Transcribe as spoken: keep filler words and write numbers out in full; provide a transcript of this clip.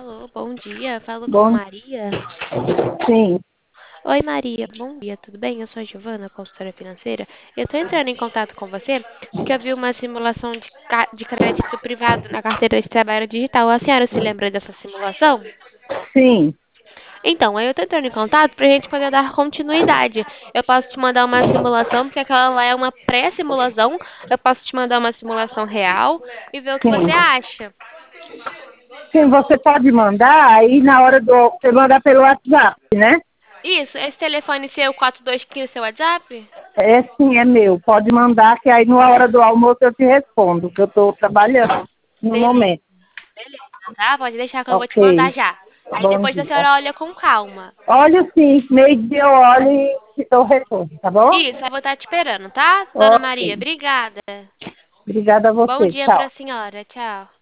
Alô, bom dia. Falo com Bom, Maria. sim, Oi, Maria. Bom dia, tudo bem? Eu sou a Giovana, consultora financeira. Eu tô entrando em contato com você porque eu vi uma simulação de, ca- de crédito privado na carteira de trabalho digital. A senhora se lembra dessa simulação? sim, Então, aí eu tô entrando em contato pra gente poder dar continuidade. Eu posso te mandar uma simulação, porque aquela lá é uma pré-simulação. Eu posso te mandar uma simulação real e ver o que você sim. acha. Sim, você pode mandar aí na hora do. Você manda pelo WhatsApp, né? Isso, esse telefone seu quatro dois um cinco, seu WhatsApp? É sim, é meu. Pode mandar que aí na hora do almoço eu te respondo, que eu estou trabalhando no Beleza, momento. tá? Pode deixar que eu vou te mandar Ok. já. Aí Bom depois a dia. senhora olha com calma. Olha sim, meio-dia eu olho e te dou retorno, tá bom? Isso, eu vou estar te esperando, tá? Dona Maria, Ok. obrigada. Obrigada a Bom você. dia pra Tchau. senhora. Tchau.